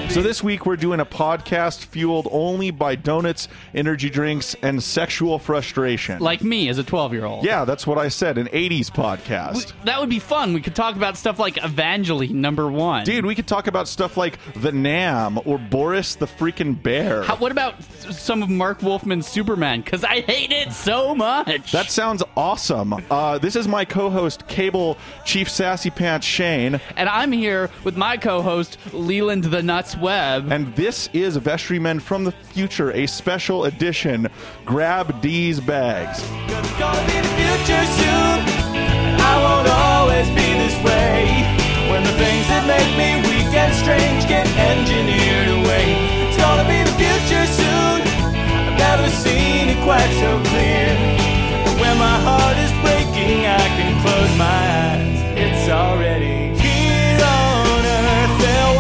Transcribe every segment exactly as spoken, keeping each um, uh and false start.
So this week we're doing a podcast fueled only by donuts, energy drinks, and sexual frustration. Like me as a twelve-year-old. Yeah, that's what I said, an eighties podcast. We, that would be fun. We could talk about stuff like Evangeline number one. Dude, we could talk about stuff like the Nam or Boris the freaking Bear. How, what about some of Mark Wolfman's Superman? Because I hate it so much. That sounds awesome. Uh, this is my co-host, Cable Chief Sassy Pants Shane. And I'm here with my co-host, Leland the Nuts Webb. And this is Vestrymen from the Future, a special edition. Grab D's bags. It's gonna be the future soon, and I won't always be this way. When the things that make me weak and strange get engineered away. It's gonna be the future soon, I've never seen it quite so clear. When my heart is breaking, I can close my eyes. It's already here on earth, they'll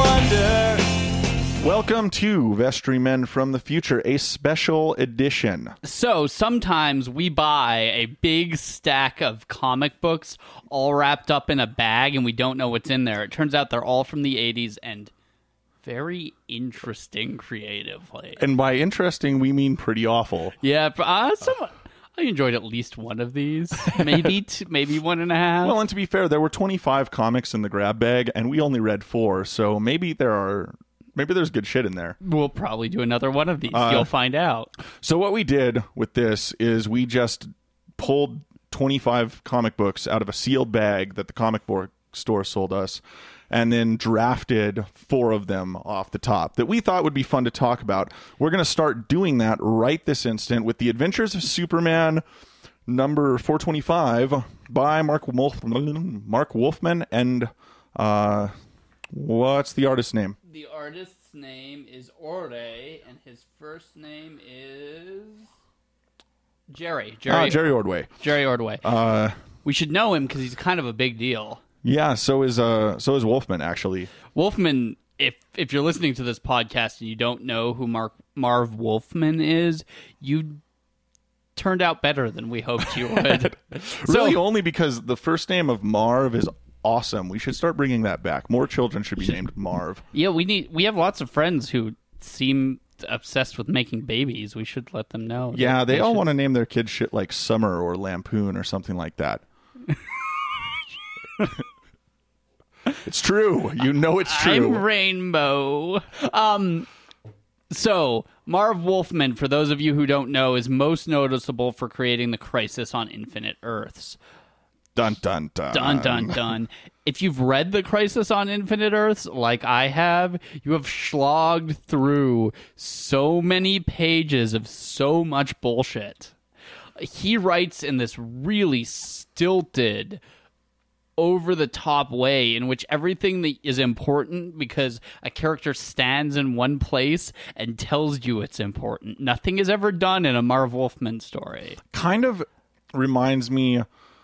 wonder. Welcome to Vestrymen from the Future, a special edition. So sometimes we buy a big stack of comic books all wrapped up in a bag and we don't know what's in there. It turns out they're all from the eighties and very interesting creatively. And by interesting, we mean pretty awful. Yeah, uh, some, I enjoyed at least one of these. Maybe two, maybe one and a half. Well, and to be fair, there were twenty-five comics in the grab bag, and we only read four, so maybe there are... Maybe there's good shit in there. We'll probably do another one of these. Uh, You'll find out. So what we did with this is we just pulled twenty-five comic books out of a sealed bag that the comic book store sold us, and then drafted four of them off the top that we thought would be fun to talk about. We're going to start doing that right this instant with The Adventures of Superman number four twenty-five by Mark Wolfman, Mark Wolfman and uh, what's the artist's name? The artist's name is Ore, and his first name is Jerry. Jerry, Ah, Jerry Ordway. Jerry Ordway. Uh, we should know him because he's kind of a big deal. yeah, so is uh, so is Wolfman actually. Wolfman, if if you're listening to this podcast and you don't know who Mark Marv Wolfman is, you turned out better than we hoped you would. Really, So- only because the first name of Marv is awesome. We should start bringing that back. More children should be named Marv. Yeah, we need. We have lots of friends who seem obsessed with making babies. We should let them know. Yeah, they all should- want to name their kids shit like Summer or Lampoon or something like that. It's true. You know it's true. I'm Rainbow. Um, so Marv Wolfman, for those of you who don't know, is most noticeable for creating the Crisis on Infinite Earths. Dun dun dun. Dun dun dun. If you've read The Crisis on Infinite Earths, like I have, you have slogged through so many pages of so much bullshit. He writes in this really stilted, over-the-top way in which everything that is important because a character stands in one place and tells you it's important. Nothing is ever done in a Marv Wolfman story. Kind of reminds me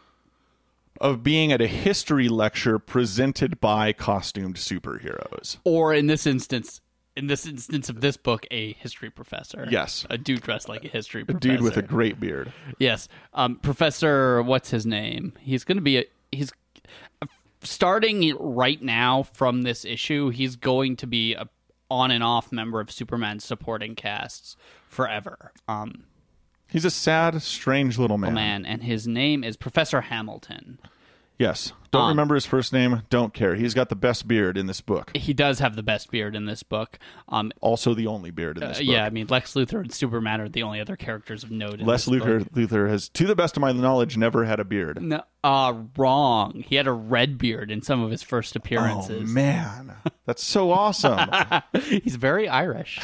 of being at a history lecture presented by costumed superheroes. Or in this instance, in this instance of this book, a history professor. Yes. A dude dressed like a history A professor. dude with a great beard. Yes. Um, Professor, what's his name? He's going to be a, he's starting right now from this issue, he's going to be a on and off member of Superman's supporting casts forever. Um, He's a sad, strange little man. man, and his name is Professor Hamilton. Yes. Don't Um, remember his first name. Don't care. He's got the best beard in this book. He does have the best beard in this book. Um, Also the only beard in uh, this book. yeah, I mean, Lex Luthor and Superman are the only other characters of note in Les this Luthor, book. Luthor has, to the best of my knowledge, never had a beard. No, uh, wrong. He had a red beard in some of his first Oh, appearances. man. That's so awesome. He's very Irish.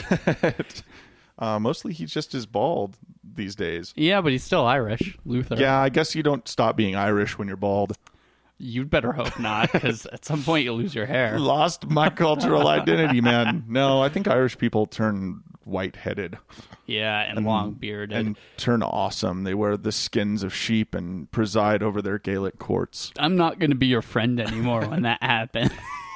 uh, mostly he just is bald these days. Yeah, but he's still Irish, Luthor. Yeah, I guess you don't stop being Irish when you're bald. You'd better hope not, because at some point you'll lose your hair. Lost my cultural identity, man. No, I think Irish people turn white-headed Yeah, and, long beard. and turn awesome. They wear the skins of sheep and preside over their Gaelic courts. I'm not going to be your friend anymore when that happens.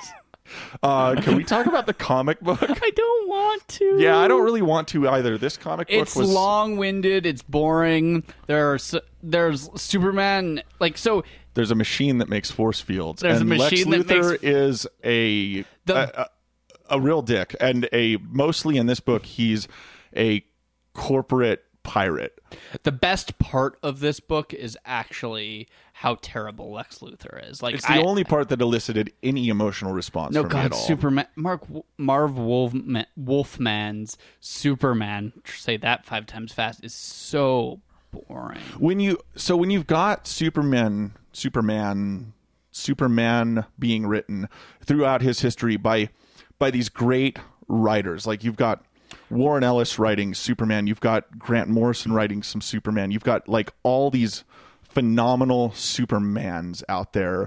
Uh, can we talk about the comic book? I don't want to. Yeah, I don't really want to either. This comic book It's was long-winded. It's boring. There's there's Superman. Like so. There's a machine that makes force fields. There's and a machine Lex that Luthor makes- is a, The- a, a a real dick, and a mostly in this book he's a corporate pirate. The best part of this book is actually how terrible Lex Luthor is. Like It's the I, only part that elicited any emotional response no from me God, at all. Superman, Mark Marv Wolfman, Wolfman's Superman. Say that five times fast is so boring. When you so when you've got Superman, Superman, Superman being written throughout his history by by these great writers, like you've got Warren Ellis writing Superman, you've got Grant Morrison writing some Superman, you've got like all these phenomenal Supermans out there.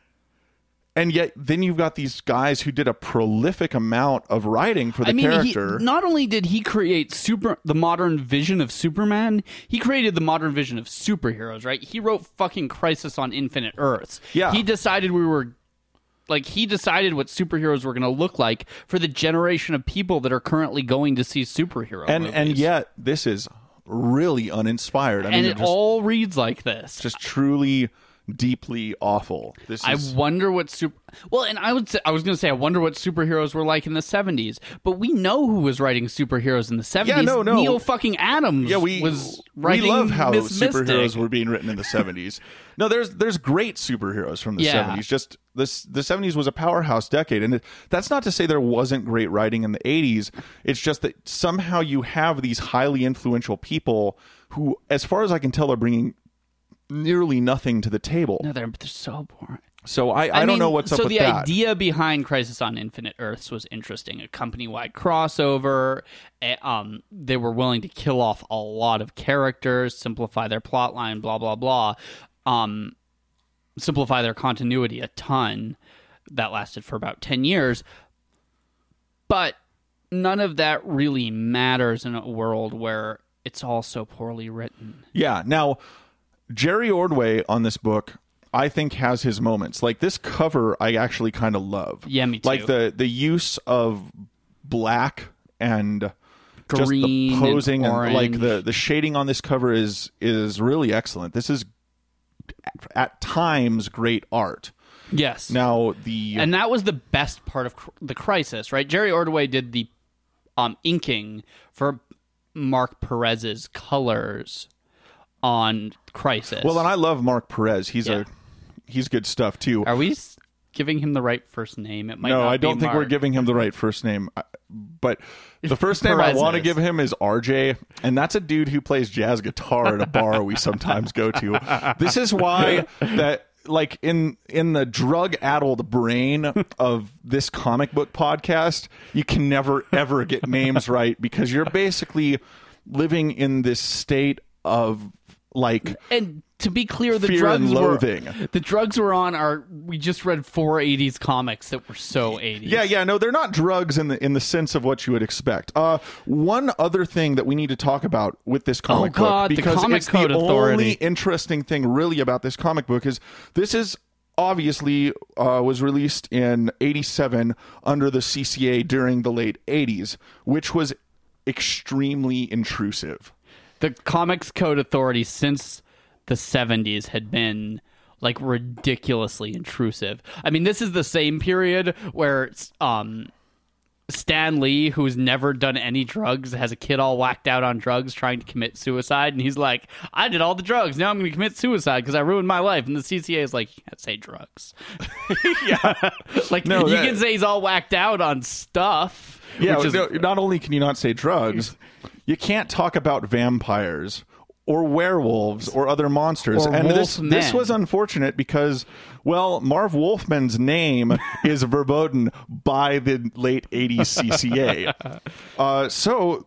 And yet then you've got these guys who did a prolific amount of writing for the I mean, character. He, not only did he create super the modern vision of Superman, he created the modern vision of superheroes, right? He wrote fucking Crisis on Infinite Earths. Yeah. He decided we were like he decided what superheroes were going to look like for the generation of people that are currently going to see superhero and movies. and yet this is really uninspired. I mean, and it it just, all reads like this. just truly deeply awful. This I is wonder what super. Well, and I would say I was going to say I wonder what superheroes were like in the seventies, but we know who was writing superheroes in the seventies. Yeah, no, no. Neil fucking Adams. yeah, we was we writing love how Miss superheroes Mystic. were being written in the seventies. No, there's there's great superheroes from the Yeah. seventies. Just this the seventies was a powerhouse decade, and it, that's not to say there wasn't great writing in the eighties. It's just that somehow you have these highly influential people who, as far as I can tell, are bringing nearly nothing to the table. No, they're, they're so boring. So I, I, don't mean, know what's up so with the that. idea behind Crisis on Infinite Earths was interesting. A company-wide crossover. eh, Um, they were willing to kill off a lot of characters, simplify their plot line, blah blah blah. Um, simplify their continuity a ton. That lasted for about ten years. But none of that really matters in a world where it's all so poorly written. Yeah. Now, Jerry Ordway on this book, I think, has his moments. Like this cover, I actually kind of love. Yeah, me too. Like the the use of black and Green just the posing and and, like orange. the the shading on this cover is is really excellent. This is at times great art. Yes. Now the And that was the best part of cr- the Crisis, right? Jerry Ordway did the um, inking for Mark Perez's colors on Crisis. well, and I love Mark Perez. He's Yeah. a he's good stuff too. Are we s- giving him the right first name? It might No, not I don't be think we're Mark. giving him the right first name. I- But the first name I Perez's. want to give him is R J, and that's a dude who plays jazz guitar at a bar we sometimes go to. This is why that like in in the drug-addled brain of this comic book podcast, you can never ever get names right because you're basically living in this state of like And to be clear, the fear drugs and loathing. were the drugs were on our. We just read four eighties comics that were so eighties. Yeah, yeah, no, they're not drugs in the in the sense of what you would expect. Uh, one other thing that we need to talk about with this comic Oh, God, book, the because Comic it's Code the Authority. only interesting thing really about this comic book is this is obviously uh, was released in eighty-seven under the C C A during the late eighties, which was extremely intrusive. The Comics Code Authority since the seventies had been like ridiculously intrusive. I mean, this is the same period where um, Stan Lee, who's never done any drugs, has a kid all whacked out on drugs trying to commit suicide, and he's like, I did all the drugs, now I'm going to commit suicide because I ruined my life. And the C C A is like, you can't say drugs. Yeah, Like, No, you that- can say he's all whacked out on stuff. yeah. which is, no, not only can you not say drugs, you can't talk about vampires or werewolves or other monsters. Or and this wolfmen. this was unfortunate because, well, Marv Wolfman's name is verboten by the late eighties C C A. Uh, so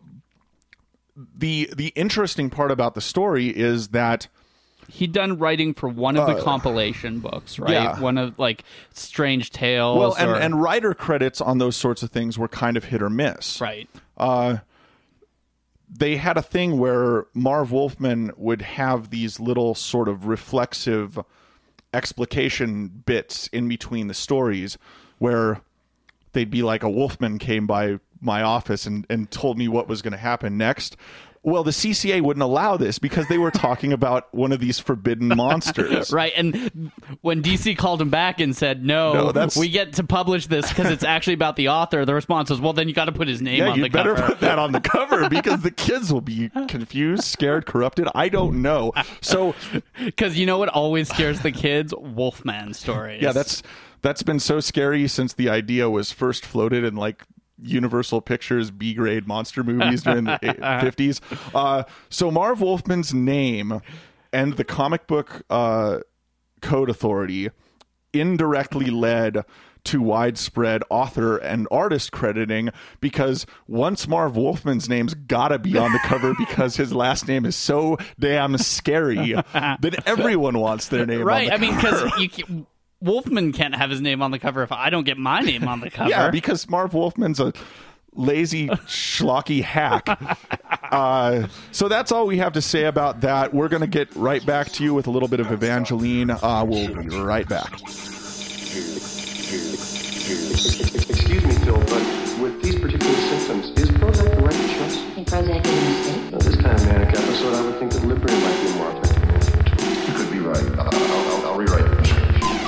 the the interesting part about the story is that he'd done writing for one of the compilation books, right? yeah. One of like Strange Tales. well, and, or- and writer credits on those sorts of things were kind of hit or miss. right. Uh, they had a thing where Marv Wolfman would have these little sort of reflexive explication bits in between the stories where they'd be like, a Wolfman came by my office and, and told me what was going to happen next. Well, the C C A wouldn't allow this because they were talking about one of these forbidden monsters. Right, and when D C called him back and said, no, No, that's- we get to publish this because it's actually about the author, the response was, well, then you got to put his name Yeah, on you the better cover. put that on the cover because the kids will be confused, scared, corrupted. I don't know. So, Because you know what always scares the kids? Wolfman stories. yeah, that's that's been so scary since the idea was first floated in like Universal Pictures B-grade monster movies during the fifties. Uh, so Marv Wolfman's name and the comic book uh, code authority indirectly led to widespread author and artist crediting because once Marv Wolfman's name's gotta be on the cover because his last name is so damn scary that everyone wants their name right. on the I mean, cover. because you can, Wolfman can't have his name on the cover if I don't get my name on the cover. Yeah, because Marv Wolfman's a lazy, schlocky hack. Uh, so that's all we have to say about that. We're going to get right back to you with a little bit of Evangeline. Uh, we'll be right back. Excuse me, Phil, but with these particular symptoms, is Prozac the right choice? I think Prozac is a mistake. Now, this kind of manic episode, I would think that Librium might be a more effective management tool. You could be right. I'll, I'll, I'll, I'll rewrite the prescription.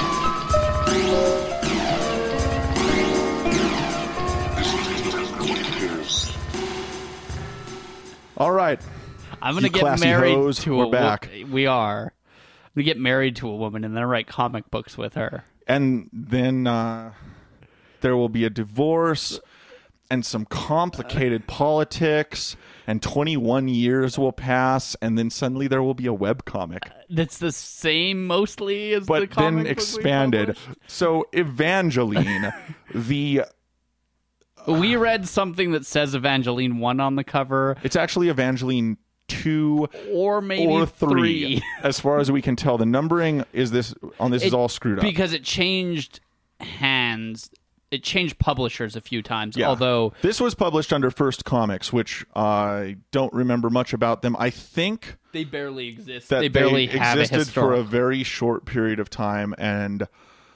All right. I'm going to You get classy married hoes, to we're a wo- back. We are. I'm going to get married to a woman and then write comic books with her. And then uh, there will be a divorce and some complicated politics, and twenty-one years will pass, and then suddenly there will be a webcomic. That's the same mostly as the But comic then book we expanded. published. So Evangeline, the We read something that says Evangeline one on the cover, it's actually Evangeline two or maybe or three, as far as we can tell. The numbering is this on this is It- all screwed up. because it changed hands. It changed publishers a few times. Yeah. Although this was published under First Comics, which I don't remember much about them. I think they barely exist. that they barely have existed a for a historical. very short period of time, and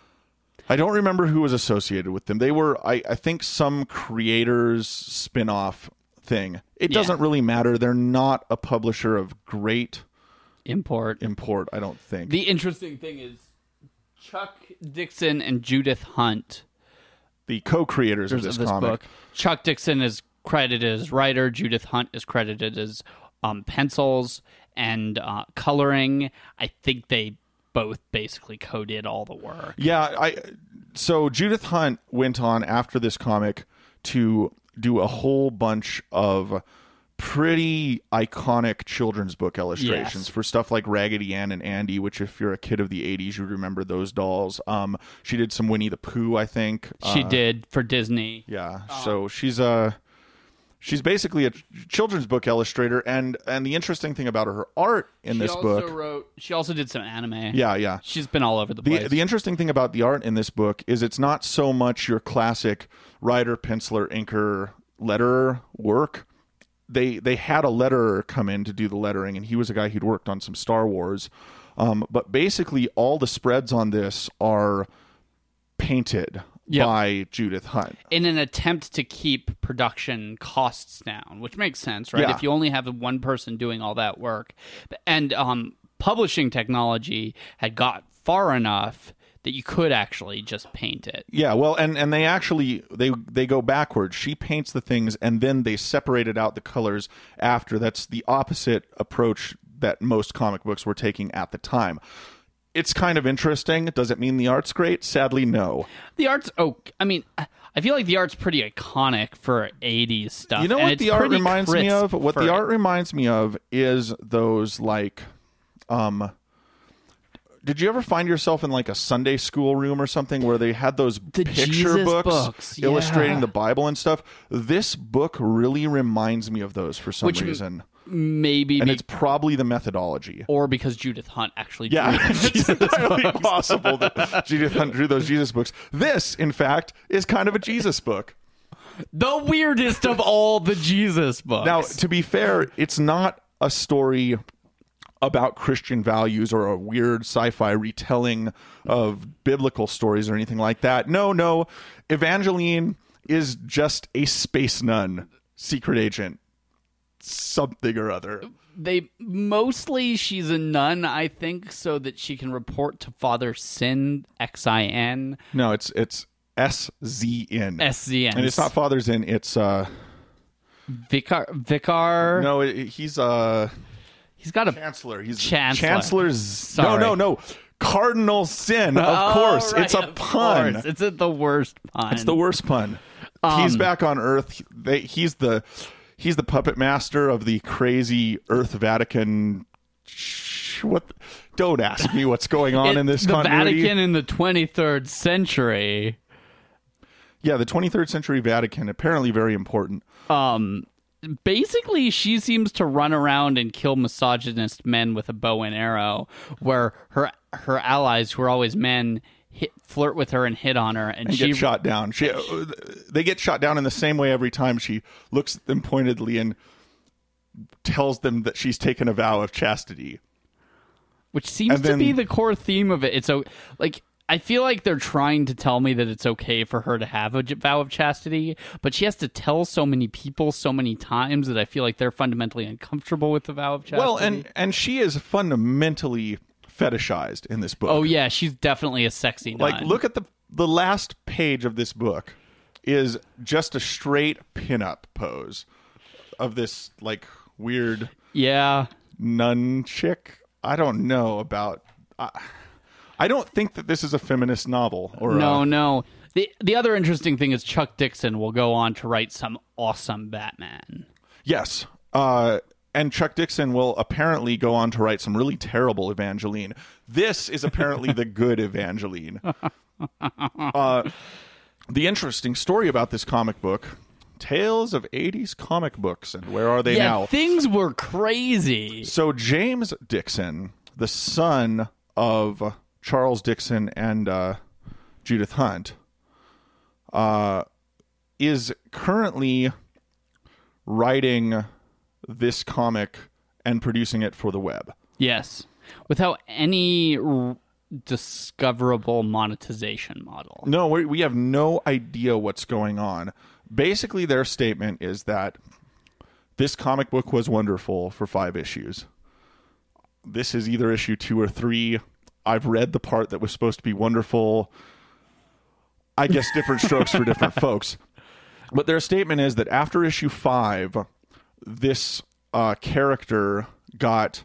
I don't remember who was associated with them. They were, I, I think, some creators spin-off thing. It Yeah. doesn't really matter. They're not a publisher of great import. import, I don't think. The interesting thing is Chuck Dixon and Judith Hunt the co-creators of of this, this comic. book. Chuck Dixon is credited as writer. Judith Hunt is credited as um, pencils and uh, coloring. I think they both basically co-did all the work. Yeah, I so Judith Hunt went on after this comic to do a whole bunch of pretty iconic children's book illustrations Yes. for stuff like Raggedy Ann and Andy, which if you're a kid of the eighties, you remember those dolls. Um, she did some Winnie the Pooh, I think. She Uh, did for Disney. Yeah, so she's a she's basically a ch- children's book illustrator, and and the interesting thing about her art in She this also book, wrote. She also did some anime. yeah, yeah. She's been all over the The, place. the interesting thing about the art in this book is it's not so much your classic writer, penciler, inker, letterer work. They they had a letterer come in to do the lettering, and he was a guy who'd worked on some Star Wars. Um, but basically, all the spreads on this are painted Yep. by Judith Hunt. in an attempt to keep production costs down, which makes sense, right? Yeah. If you only have one person doing all that work. And um, publishing technology had got far enough that you could actually just paint it. Yeah, well, and, and they actually they they go backwards. She paints the things, and then they separated out the colors after. That's the opposite approach that most comic books were taking at the time. It's kind of interesting. Does it mean the art's great? Sadly, no. The art's, oh, I mean, I feel like the art's pretty iconic for eighties stuff. You know and what it's the art pretty reminds me crisp of? What for the it. art reminds me of is those like, um. Did you ever find yourself in like a Sunday school room or something where they had those The picture Jesus books, books, illustrating yeah. the Bible and stuff? This book really reminds me of those for some Which m- reason. Maybe, And be- it's probably the methodology. or because Judith Hunt actually Yeah, drew it's Jesus entirely books. possible that Judith Hunt drew those Jesus books. This, in fact, is kind of a Jesus book. The weirdest of all the Jesus books. Now, to be fair, it's not a story about Christian values or a weird sci-fi retelling of biblical stories or anything like that. No, no. Evangeline is just a space nun, secret agent. something or other. They mostly she's a nun, I think, so that she can report to Father Sin, X I N. No, it's it's S Z N. S Z N. And it's not Father Zin, it's uh Vicar. Vicar. no, it, he's uh He's got a Chancellor. He's Chancellor. Chancellor's Sorry. No, no, no. Cardinal Sin, of Oh, course. right, it's a of pun. course. It's a, the worst pun. It's the worst pun. Um, he's back on Earth. They, he's the he's the puppet master of the crazy Earth Vatican. Sh- What? Don't ask me what's going on It- in this the continuity. Vatican in the twenty-third century. Yeah, the twenty-third century Vatican, apparently very important. Um, basically, she seems to run around and kill misogynist men with a bow and arrow, where her her allies, who are always men, hit, flirt with her and hit on her, and, And she get shot down. She, they get shot down in the same way every time. She looks at them pointedly and tells them that she's taken a vow of chastity. which seems and to then- be the core theme of it. It's so like. I feel like they're trying to tell me that it's okay for her to have a j- vow of chastity, but she has to tell so many people so many times that I feel like they're fundamentally uncomfortable with the vow of chastity. Well, and and she is fundamentally fetishized in this book. oh yeah, she's definitely a sexy nun. Like, look at the the last page of this book is just a straight pinup pose of this like weird yeah. nun chick. I don't know about. I, I don't think that this is a feminist novel. Or No, a, no. The the other interesting thing is Chuck Dixon will go on to write some awesome Batman. Yes. Uh, and Chuck Dixon will apparently go on to write some really terrible Evangeline. This is apparently the good Evangeline. Uh, the interesting story about this comic book, Tales of eighties Comic Books, and where are they yeah, now? things were crazy. So James Dixon, the son of Charles Dixon and uh, Judith Hunt, uh, is currently writing this comic and producing it for the web. Yes. Without any r- discoverable monetization model. No, we, we have no idea what's going on. Basically, their statement is that this comic book was wonderful for five issues. This is either issue two or three. I've read the part that was supposed to be wonderful. I guess different strokes for different folks. But their statement is that after issue five, this uh, character got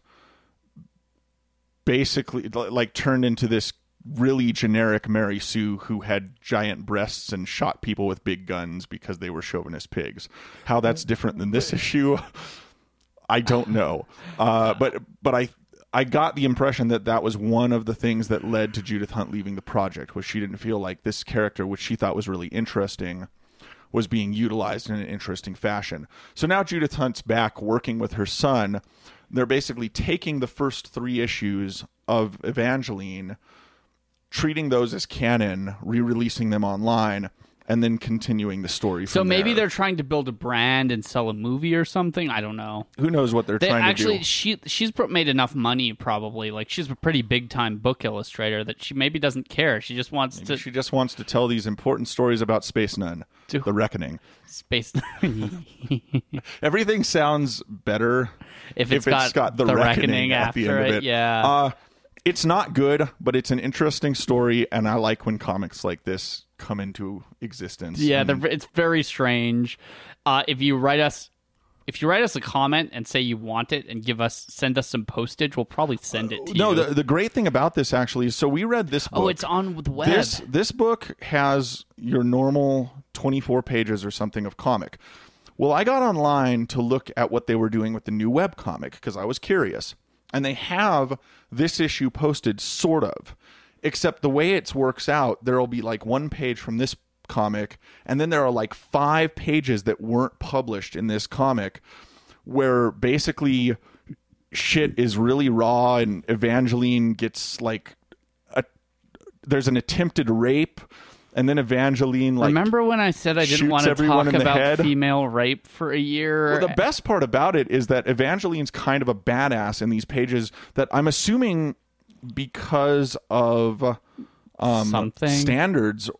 basically like turned into this really generic Mary Sue who had giant breasts and shot people with big guns because they were chauvinist pigs. How that's different than this issue, I don't know. Uh, but but I I got the impression that that was one of the things that led to Judith Hunt leaving the project, was she didn't feel like this character, which she thought was really interesting, was being utilized in an interesting fashion. So now Judith Hunt's back working with her son. They're basically taking the first three issues of Evangeline, treating those as canon, re-releasing them online, and then continuing the story So from maybe there. they're trying to build a brand and sell a movie or something. I don't know. Who knows what they're They trying actually, to do. she she's pr- made enough money probably. Like she's a pretty big time book illustrator that she maybe doesn't care. She just wants to She just wants to tell these important stories about Space Nun, Do- The Reckoning. space. Everything sounds better If it's got The, The Reckoning, Reckoning at the end after of it, it. yeah. Uh, it's not good, but it's an interesting story, and I like when comics like this come into existence. Yeah, And they're, it's very strange. Uh, if you write us, if you write us a comment and say you want it and give us, send us some postage, we'll probably send it to no, you. the, the great thing about this actually is, so we read this book. oh, it's on the web. This this book has your normal twenty-four pages or something of comic. Well, I got online to look at what they were doing with the new web comic because I was curious. And they have this issue posted, sort of. Except the way it works out, there will be like one page from this comic, and then there are like five pages that weren't published in this comic, where basically shit is really raw, and Evangeline gets like a, there's an attempted rape, and then Evangeline like Remember when I said I didn't shoots want to everyone talk in the about head? female rape for a year? Well, the best part about it is that Evangeline's kind of a badass in these pages that I'm assuming because of um, Something. standards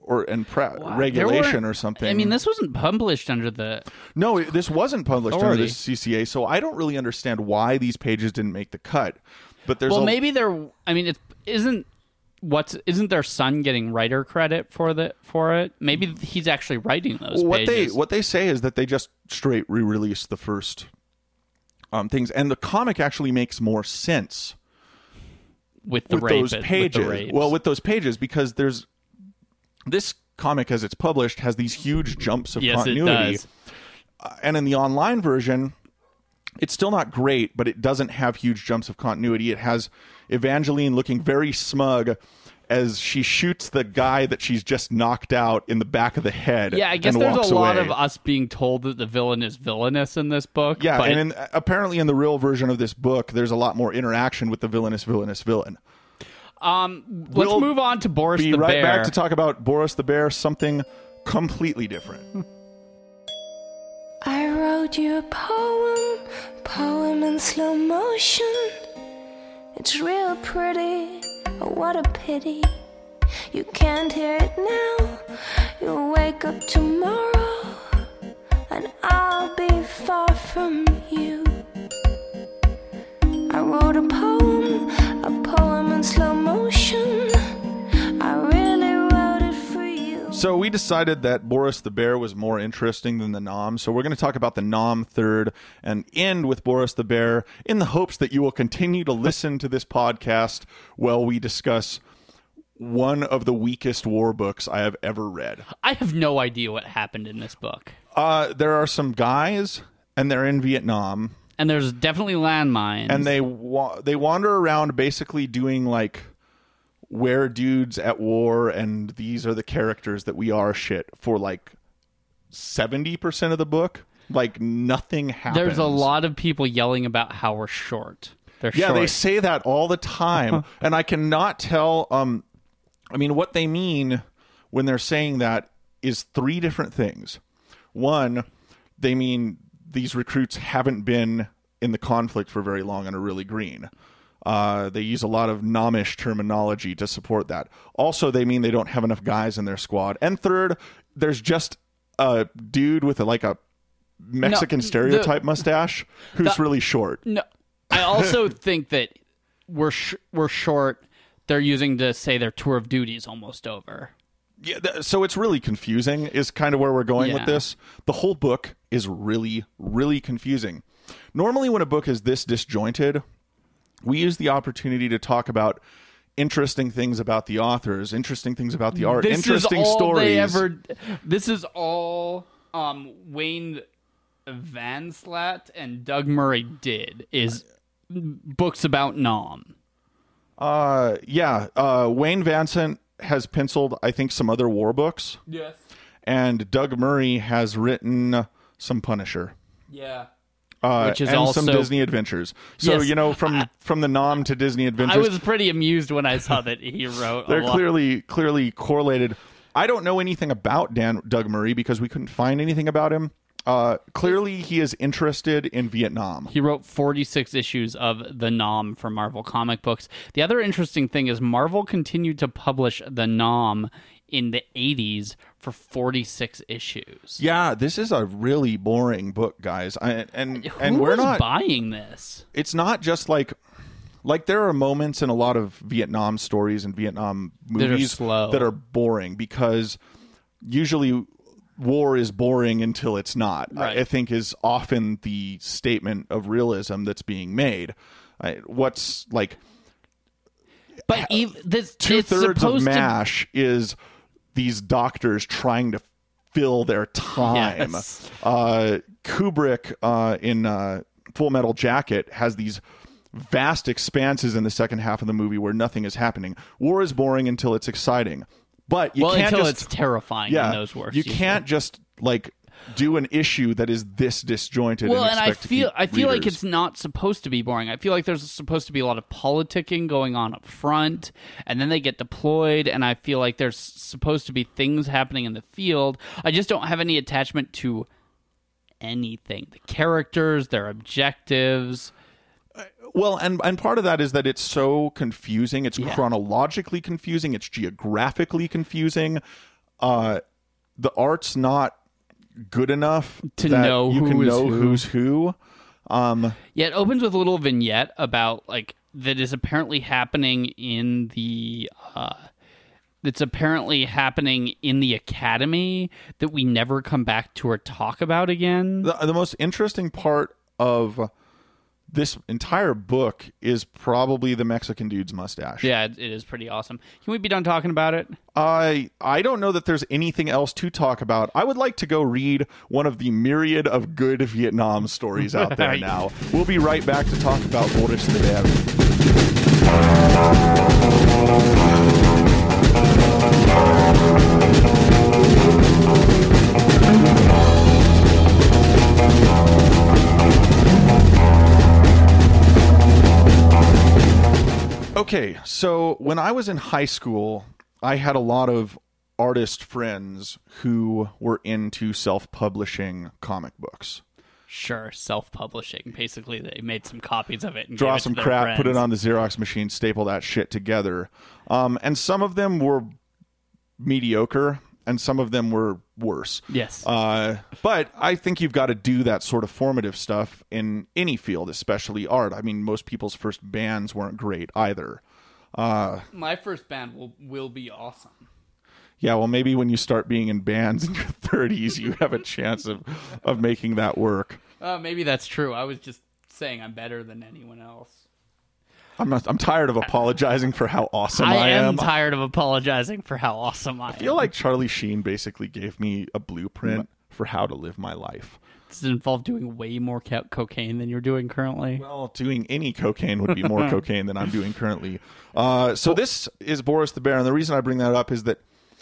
or and pre- Wow, regulation there or something. I mean, this wasn't published under the. No, it- this wasn't published under Authority. the C C A, so I don't really understand why these pages didn't make the cut. But there's Well, a, maybe there. I mean, it isn't. What's isn't their son getting writer credit for the for it? Maybe he's actually writing those what pages. they what they say is that they just straight re-released the first um, things, and the comic actually makes more sense with the with rape, those with the pages. rapes. Well, with those pages, because there's this comic as it's published has these huge jumps of yes, continuity, it does. Uh, and in the online version, it's still not great, but it doesn't have huge jumps of continuity. It has Evangeline looking very smug as she shoots the guy that she's just knocked out in the back of the head. Yeah, I guess and there's walks a lot away. of us being told that the villain is villainous in this book. Yeah, but and in, apparently in the real version of this book, there's a lot more interaction with the villainous, villainous villain. um, let's We'll move on to Boris Be the right Bear. back to talk about Boris the Bear, something completely different. I wrote you a poem, poem in slow motion. It's real pretty, oh, what a pity. You can't hear it now. You'll wake up tomorrow, and I'll be far from you. I wrote a poem, a poem in slow motion. I really wrote it for you. So we decided that Boris the Bear was more interesting than the Nom. So we're going to talk about the Nom third and end with Boris the Bear in the hopes that you will continue to listen to this podcast while we discuss one of the weakest war books I have ever read. I have no idea what happened in this book. Uh, there are some guys, and they're in Vietnam, And there's definitely landmines. and they wa- they wander around basically doing like we're dudes at war, and these are the characters that we are shit for like seventy percent of the book. Like nothing happens. There's a lot of people yelling about how we're short. They're Yeah, short. they say that all the time, and I cannot tell. Um, I mean, what they mean when they're saying that is three different things. One, they mean these recruits haven't been in the conflict for very long and are really green. Uh, they use a lot of Nomish terminology to support that. Also, they mean they don't have enough guys in their squad. And third, there's just a dude with a, like a Mexican No, the- stereotype mustache who's the- really short. No, I also think that we're sh- we're short. They're using to say their tour of duty is almost over. Yeah, th- so it's really confusing is kind of where we're going with Yeah. this. The whole book is really, really confusing. Normally when a book is this disjointed, we use the opportunity to talk about interesting things about the authors, interesting things about the art, This interesting is all stories. they ever. This is all um, Wayne Van Slat and Doug Murray did is books about Nom. Uh, yeah, uh, Wayne Vincent has penciled, I think, some other war books, Yes. and Doug Murray has written some Punisher. Yeah. Uh, Which is and some also- Disney Adventures. So, Yes, you know, from from the Nom to Disney Adventures, I was pretty amused when I saw that he wrote. they're a lot. clearly clearly correlated. I don't know anything about Dan Doug Murray because we couldn't find anything about him. Uh, clearly, he is interested in Vietnam. He wrote forty-six issues of the Nom for Marvel comic books. The other interesting thing is Marvel continued to publish the Nom in the eighties for forty-six issues. Yeah, this is a really boring book, guys. I, and Who and we're was not. buying this? It's not just like like there are moments in a lot of Vietnam stories and Vietnam That are movies slow. that are boring because usually war is boring until it's not. Right. I think is often the statement of realism that's being made. I, what's like But ev- this two it's thirds of supposed to- MASH is these doctors trying to fill their time. Yes. Uh, Kubrick uh, in uh, Full Metal Jacket has these vast expanses in the second half of the movie where nothing is happening. War is boring until it's exciting, but you well, can't until just it's terrifying yeah in those works. you can't just like do an issue that is this disjointed. Well, and, and I expect to feel keep I feel like readers. it's not supposed to be boring. I feel like there's supposed to be a lot of politicking going on up front, and then they get deployed, and I feel like there's supposed to be things happening in the field. I just don't have any attachment to anything. The characters, their objectives. Well, and and part of that is that it's so confusing. It's Yeah. chronologically confusing. It's geographically confusing. uh, the art's not good enough To that know you who can is know who. who's who. Um, Yeah, it opens with a little vignette about like that is apparently happening in the uh that's apparently happening in the academy that we never come back to or talk about again. the, the most interesting part of this entire book is probably the Mexican dude's mustache. Yeah, it, it is pretty awesome. Can we be done talking about it? I I don't know that there's anything else to talk about. I would like to go read one of the myriad of good Vietnam stories out there Right. now. We'll be right back to talk about Boris the Bear. Okay, so when I was in high school, I had a lot of artist friends who were into self-publishing comic books. Sure, self-publishing. Basically, they made some copies of it and Draw gave it some to their crap, put it friends. on the Xerox machine, staple that shit together. Um, and some of them were mediocre, and some of them were worse. Yes. Uh, but I think you've got to do that sort of formative stuff in any field, especially art. I mean, most people's first bands weren't great either. Uh, My first band will will be awesome. yeah, well, maybe when you start being in bands in your thirties, you have a chance of, of making that work. Uh, maybe that's true. I was just saying I'm better than anyone else. I'm not. I'm tired of apologizing for how awesome I, I am am. tired of apologizing for how awesome I, I feel am. like Charlie Sheen basically gave me a blueprint for how to live my life. Does it involve doing way more co- cocaine than you're doing currently? Well, doing any cocaine would be more cocaine than I'm doing currently. Uh, so this is Boris the Bear, and the reason I bring that up is that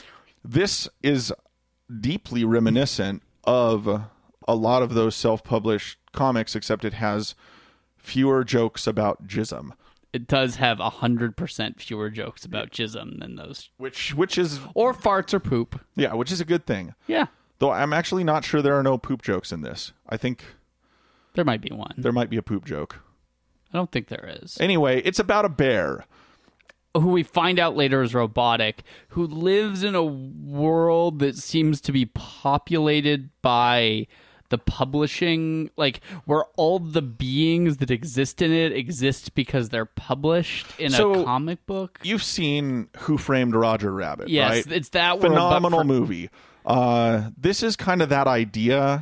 this is deeply reminiscent of a lot of those self-published comics, except it has fewer jokes about jism, It does have one hundred percent fewer jokes about jism than those. which which is Or farts or poop. yeah, which is a good thing. Yeah, Though I'm actually not sure there are no poop jokes in this. I think there might be one. there might be a poop joke. I don't think there is. Anyway, it's about a bear. Who we find out later is robotic, who lives in a world that seems to be populated by the publishing, like where all the beings that exist in it exist because they're published in So, a comic book. You've seen Who Framed Roger Rabbit, Yes, right? it's that world, but phenomenal for- movie. Uh, this is kind of that idea,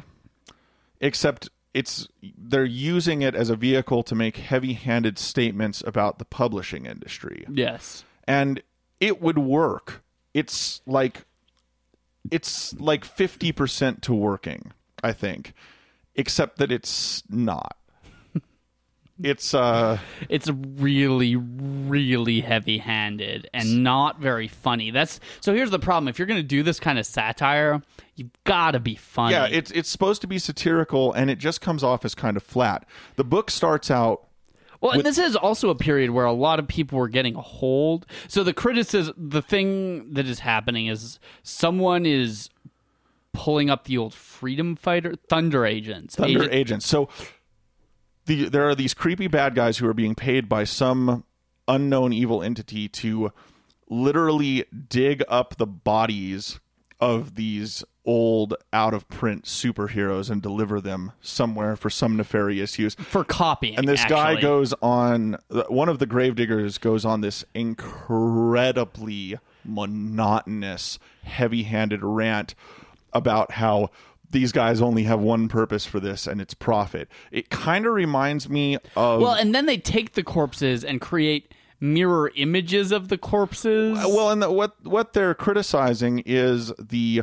except it's they're using it as a vehicle to make heavy-handed statements about the publishing industry. Yes. And it would work. It's like it's like fifty percent to working, I think. Except that it's not. It's uh It's really, really heavy-handed and not very funny. That's so. Here's the problem: if you're going to do this kind of satire, you've got to be funny. yeah, it's it's supposed to be satirical, and it just comes off as kind of flat. The book starts out Well, and this is also a period where a lot of people were getting a hold. So the criticism, the thing that is happening is someone is pulling up the old freedom fighter, Thunder Agents. Thunder Agent- Agents. So the there are these creepy bad guys who are being paid by some unknown evil entity to literally dig up the bodies of these old out of print superheroes and deliver them somewhere for some nefarious use. for copying. And this guy actually. goes on, one of the gravediggers goes on this incredibly monotonous, heavy-handed rant about how these guys only have one purpose for this, and it's profit. It kind of reminds me of... Well, and then they take the corpses and create mirror images of the corpses. Well, and the, what what they're criticizing is the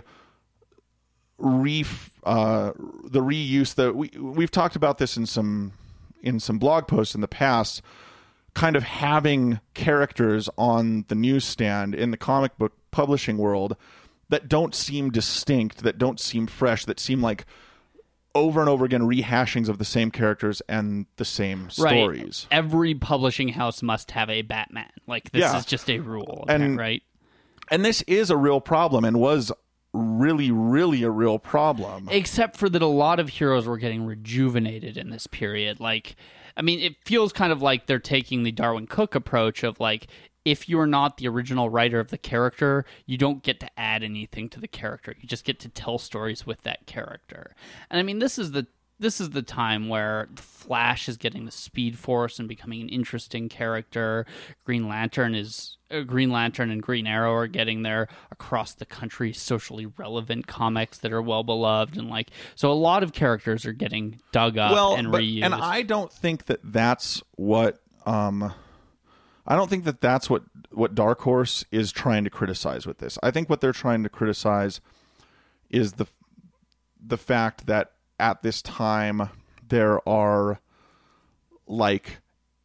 re uh, the reuse that we we've talked about this in some in some blog posts in the past, kind of having characters on the newsstand in the comic book publishing world that don't seem distinct, that don't seem fresh, that seem like over and over again rehashings of the same characters and the same stories. Right. Every publishing house must have a Batman. Like, this Yeah. is just a rule, And- right? And this is a real problem, and was really, really a real problem. Except for that a lot of heroes were getting rejuvenated in this period. Like, I mean, it feels kind of like they're taking the Darwin Cook approach of, like, if you're not the original writer of the character, you don't get to add anything to the character. You just get to tell stories with that character. And I mean, this is the this is the time where the Flash is getting the Speed Force and becoming an interesting character. Green Lantern is uh, Green Lantern and Green Arrow are getting their across the country socially relevant comics that are well beloved, and like so a lot of characters are getting dug up well, and but, reused. and I don't think that that's what um, I don't think that that's what what Dark Horse is trying to criticize with this. I think what they're trying to criticize is the the fact that at this time there are like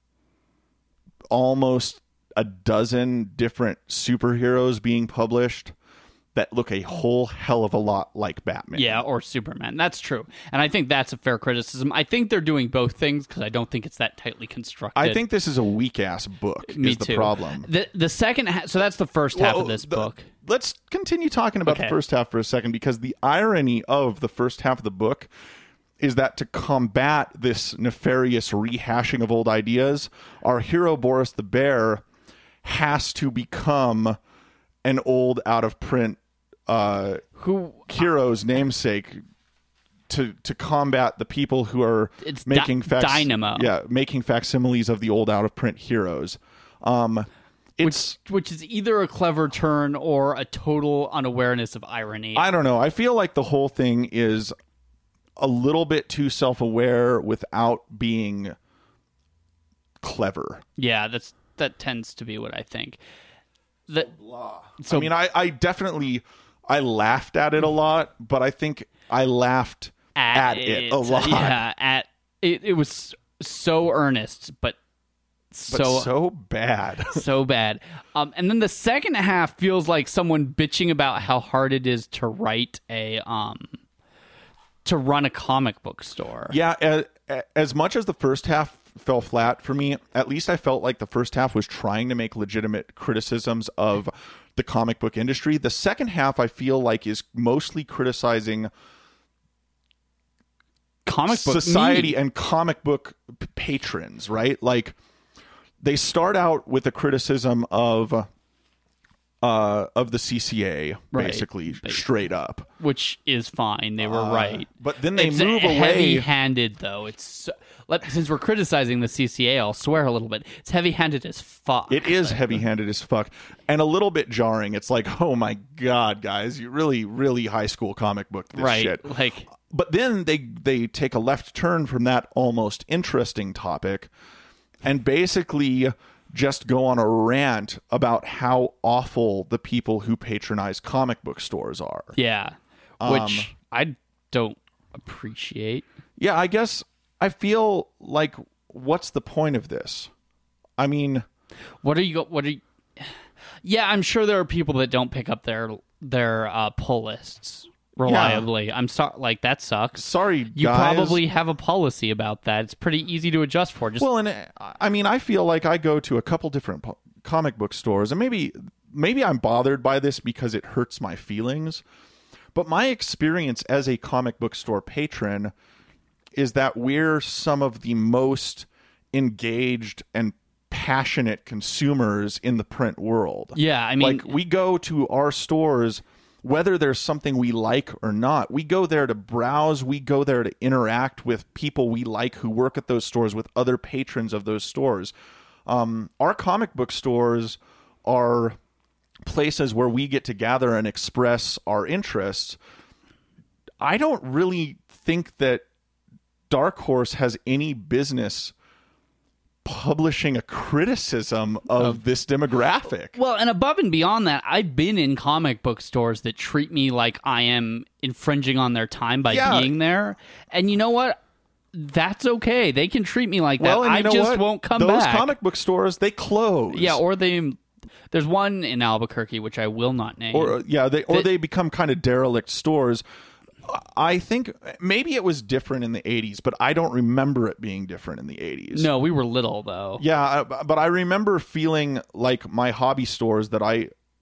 almost a dozen different superheroes being published that look a whole hell of a lot like Batman. Yeah, or Superman. That's true. And I think that's a fair criticism. I think they're doing both things because I don't think it's that tightly constructed. I think this is a weak-ass book Me is the too. problem. The, the second ha- so that's the first half Well, of this the- book. Let's continue talking about Okay. the first half for a second, because the irony of the first half of the book is that to combat this nefarious rehashing of old ideas, our hero Boris the Bear has to become an old out-of-print uh, Who hero's namesake to to combat the people who are It's making Dy- fac- Dynamo. yeah, making facsimiles of the old out-of-print heroes. Um, it's which which is either a clever turn or a total unawareness of irony. I don't know. I feel like the whole thing is a little bit too self-aware without being clever. yeah, that's that tends to be what I think. The, so I mean, I, I definitely I laughed at it a lot, but I think I laughed at, it, a lot. Yeah, at it. It was so earnest, but But so so bad. so bad. Um, and then the second half feels like someone bitching about how hard it is to write a um to run a comic book store. Yeah, as, as much as the first half fell flat for me, at least I felt like the first half was trying to make legitimate criticisms of the comic book industry. The second half, I feel like, is mostly criticizing Comic book society me. and comic book p- patrons, right? Like, they start out with a criticism of uh, of the C C A, Right. basically, Ba- straight up. which is fine. They were Uh, right. But then they It's move away. heavy-handed, though. It's so, let, since we're criticizing the C C A, I'll swear a little bit. It's heavy-handed as fuck. It is heavy-handed as fuck and a little bit jarring. It's like, oh my god, guys, you really, really high school comic book this right. shit. Like, But then they they take a left turn from that almost interesting topic and basically just go on a rant about how awful the people who patronize comic book stores are. yeah, Um, which I don't appreciate. Yeah, I guess I feel like, what's the point of this? I mean, What are you? go- What are you? Yeah, I'm sure there are people that don't pick up their their uh, pull lists reliably. I'm sorry, like that sucks. sorry, You guys. probably have a policy about that. It's pretty easy to adjust for. Just Well, and uh, I mean, I feel like I go to a couple different po- comic book stores, and maybe maybe I'm bothered by this because it hurts my feelings. But my experience as a comic book store patron is that we're some of the most engaged and passionate consumers in the print world. yeah, I mean, Like, we go to our stores whether there's something we like or not. We go there to browse. We go there to interact with people we like who work at those stores, with other patrons of those stores. Um, our comic book stores are places where we get to gather and express our interests. I don't really think that Dark Horse has any business publishing a criticism of this demographic. well, and above and beyond that, I've been in comic book stores that treat me like I am infringing on their time by Yeah. being there. And you know what? That's okay. They can treat me like Well, that. and you I know just what? won't come Those back. comic book stores, they close. yeah, or they. There's one in Albuquerque, which I will not name. or yeah, they or That- they become kind of derelict stores. I think maybe it was different in the eighties, but I don't remember it being different in the eighties. no, we were little though. Yeah, I- but I remember feeling like my hobby stores that I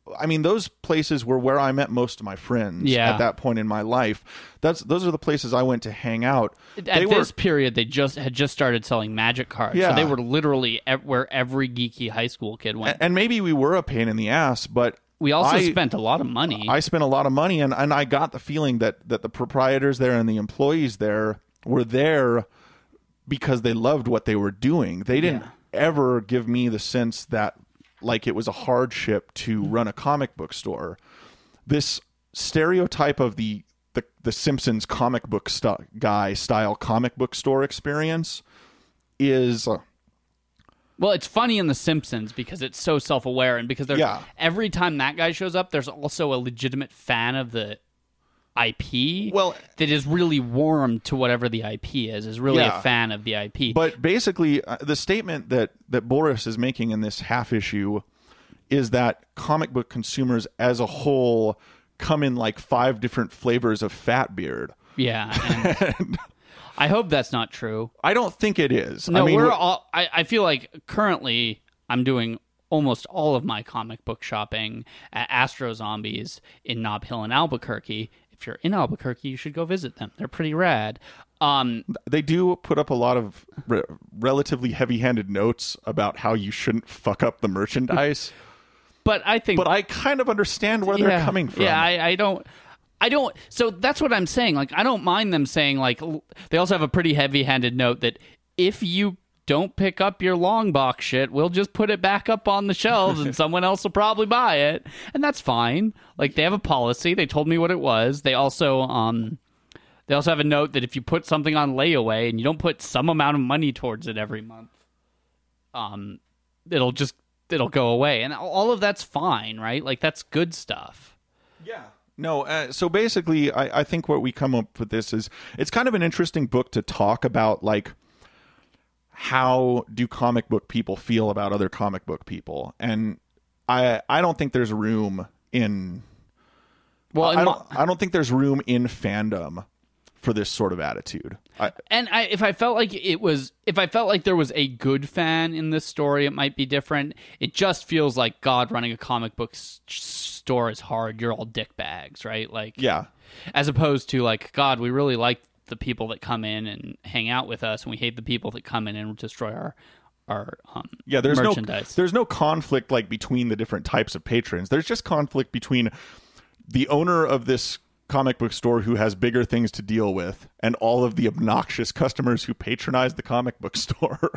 I mean, those places were where I met most of my friends Yeah. at that point in my life. That's those are the places I went to hang out. At They this were, period, they just had just started selling Magic cards. Yeah. So they were literally ev- where every geeky high school kid went. and maybe we were a pain in the ass, but We also I, spent a lot of money. I spent a lot of money, and, and I got the feeling that, that the proprietors there and the employees there were there because they loved what they were doing. They didn't Yeah. ever give me the sense that like it was a hardship to run a comic book store. This stereotype of the the, the Simpsons comic book st- guy style comic book store experience is uh, Well, it's funny in The Simpsons because it's so self-aware, and because there's Yeah. every time that guy shows up, there's also a legitimate fan of the I P. Well- that is really warm to whatever the I P is. Is really Yeah. a fan of the I P. But basically, uh, the statement that, that Boris is making in this half issue is that comic book consumers as a whole come in like five different flavors of fat beard. yeah, and I hope that's not true. I don't think it is. No, I mean, we're we're- all. I, I feel like currently I'm doing almost all of my comic book shopping at Astro Zombies in Nob Hill in Albuquerque. If you're in Albuquerque, you should go visit them. They're pretty rad. Um, they do put up a lot of re- relatively heavy-handed notes about how you shouldn't fuck up the merchandise. but I think, But I kind of understand where they're yeah, coming from. Yeah, I, I don't. I don't. So that's what I'm saying. Like, I don't mind them saying. Like, l- they also have a pretty heavy-handed note that if you don't pick up your long box shit, we'll just put it back up on the shelves and someone else will probably buy it. And that's fine. Like, they have a policy. They told me what it was. They also um they also have a note that if you put something on layaway and you don't put some amount of money towards it every month, um it'll just it'll go away. And all of that's fine, right? Like, that's good stuff. Yeah. No, uh, so basically, I, I think what we come up with this is it's kind of an interesting book to talk about, like, how do comic book people feel about other comic book people, and I I don't think there's room in Well, in I my- don't I don't think there's room in fandom for this sort of attitude. I, And I, if I felt like it was, if I felt like there was a good fan in this story, it might be different. It just feels like, God, running a comic book s- store is hard. You're all dick bags, right? Like, yeah. as opposed to like, God, we really like the people that come in and hang out with us, and we hate the people that come in and destroy our our um, Yeah, there's merchandise. no there's no conflict like between the different types of patrons. There's just conflict between the owner of this comic book store who has bigger things to deal with and all of the obnoxious customers who patronize the comic book store.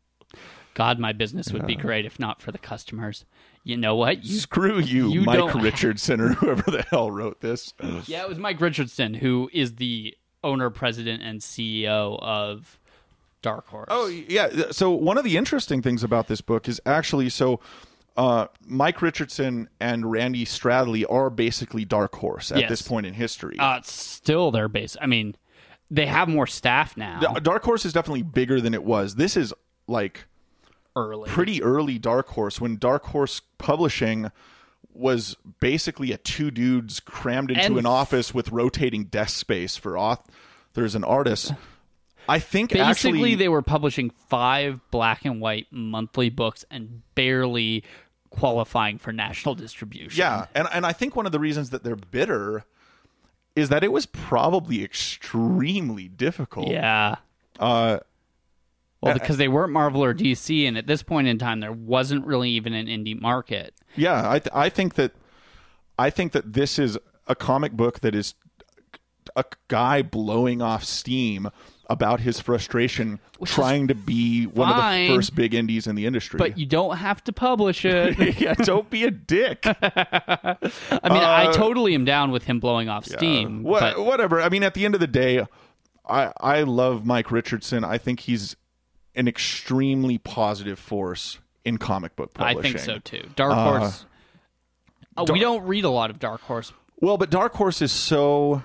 God, my business would be great if not for the customers. You know what? You, Screw you, you Mike don't- Richardson or whoever the hell wrote this. yeah, it was Mike Richardson, who is the owner, president, and C E O of Dark Horse. Oh yeah. So one of the interesting things about this book is actually so uh, Mike Richardson and Randy Stradley are basically Dark Horse at Yes. this point in history. Uh, it's still their base. I mean, they have more staff now. D- Dark Horse is definitely bigger than it was. This is like early. pretty early Dark Horse when Dark Horse Publishing was basically a two dudes crammed into And an office with rotating desk space for authors and artists. I think Basically, actually they were publishing five black and white monthly books and barely qualifying for national distribution. yeah, and and I think one of the reasons that they're bitter is that it was probably extremely difficult. Yeah. Uh, Well, because they weren't Marvel or D C, and at this point in time, there wasn't really even an indie market. yeah, I th- I think that I think that this is a comic book that is a guy blowing off steam about his frustration trying to be one of fine, the first big indies in the industry. But you don't have to publish it. yeah, don't be a dick. I mean, I totally am down with him blowing off steam. Wha- but whatever. I mean, at the end of the day, I I love Mike Richardson. I think he's an extremely positive force in comic book I publishing. think so too. Dark Horse. Uh, we don't read a lot of Dark Horse. Well, but Dark Horse is so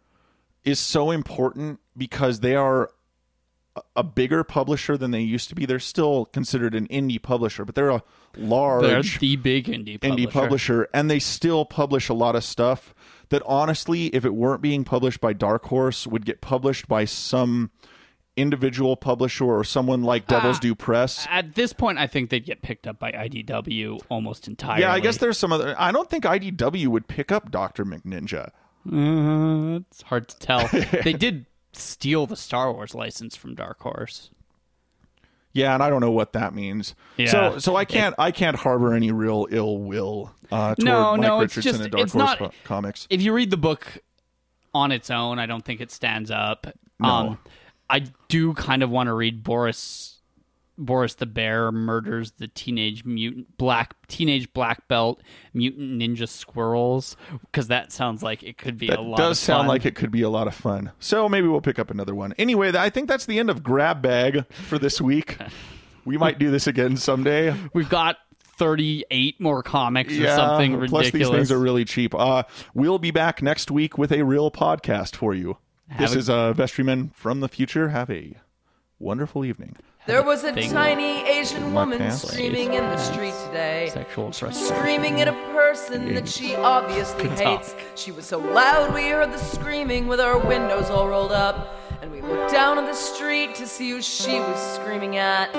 is so important because they are a- a bigger publisher than they used to be. They're still considered an indie publisher, but they're a large They're the big indie publisher. indie publisher, and they still publish a lot of stuff that honestly, if it weren't being published by Dark Horse, would get published by some individual publisher or someone like Devil's Uh, Due Press. At this point, I think they'd get picked up by I D W almost entirely. Yeah, I guess there's some other. I don't think I D W would pick up Doctor McNinja. Uh, it's hard to tell. They did steal the Star Wars license from Dark Horse. Yeah, and I don't know what that means. Yeah. So, so I can't, I can't harbor any real ill will uh, toward No, Mike no, it's Richardson just- and Dark it's Horse not- co- comics. If you read the book on its own, I don't think it stands up. No. Um, I do kind of want to read Boris Boris the Bear murders the teenage mutant black teenage black belt mutant ninja squirrels, because that sounds like it could be That a lot does of sound fun. like it could be a lot of fun. So maybe we'll pick up another one. Anyway, th- I think that's the end of Grab Bag for this week. We might do this again someday. We've got thirty-eight more comics or Yeah, something plus ridiculous. these things are really cheap. Uh, we'll be back next week with a real podcast for you. this a- is uh, Vestryman from the future. Have a wonderful evening. There was a Thing. tiny Asian My woman pants. screaming in the street today. Sexual frustration. Screaming at a person that she obviously Good talk. hates. She was so loud we heard the screaming with our windows all rolled up. And we looked down on the street to see who she was screaming at.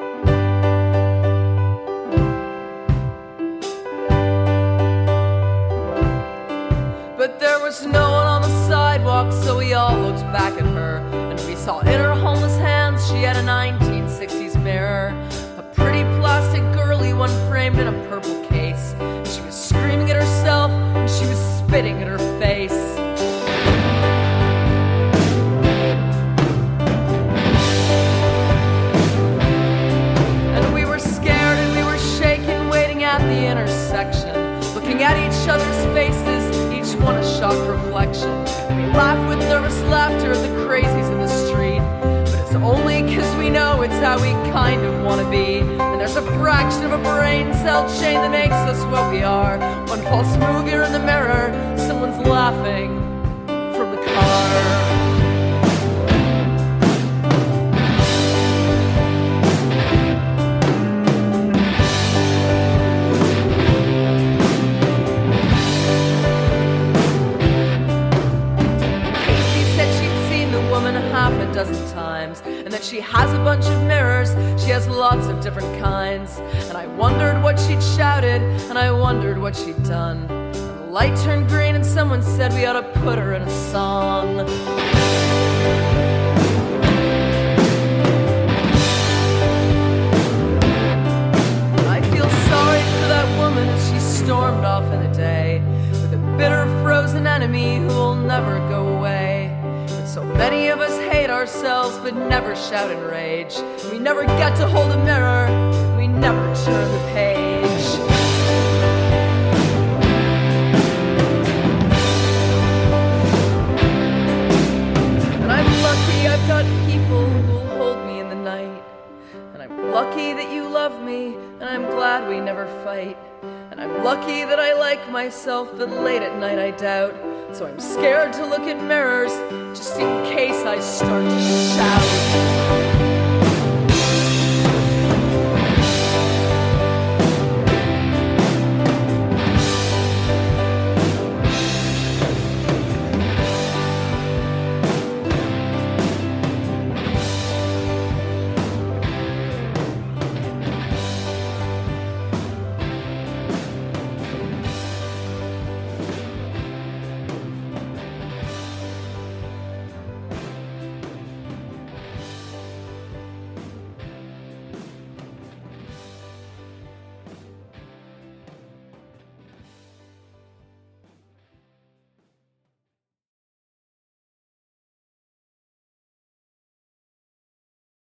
But there was no one on the sidewalk, so we all looked back at her. And we saw in her homeless hands she had a nineteen sixties mirror. A pretty plastic girly one framed in a purple case. She was screaming at herself and she was spitting at her face. And we were scared and we were shaking, waiting at the intersection, looking at each other's faces, each one a shocked reflection. We laugh with nervous laughter at the crazies in the street, but it's only cause we know it's how we kind of want to be. And there's a fraction of a brain cell chain that makes us what we are. One false move, you're in the mirror, someone's laughing from the car. Half a dozen times, and that she has a bunch of mirrors, she has lots of different kinds. And I wondered what she'd shouted, and I wondered what she'd done. And the light turned green and someone said we ought to put her in a song. I feel sorry for that woman as she stormed off in the day, with a bitter frozen enemy who will never go away. So many of us hate ourselves but never shout in rage. We never get to hold a mirror, we never turn the page. And I'm lucky I've got people who'll hold me in the night. And I'm lucky that you love me, and I'm glad we never fight. And I'm lucky that I like myself, but late at night I doubt. So I'm scared to look at mirrors, just in case I start to shout.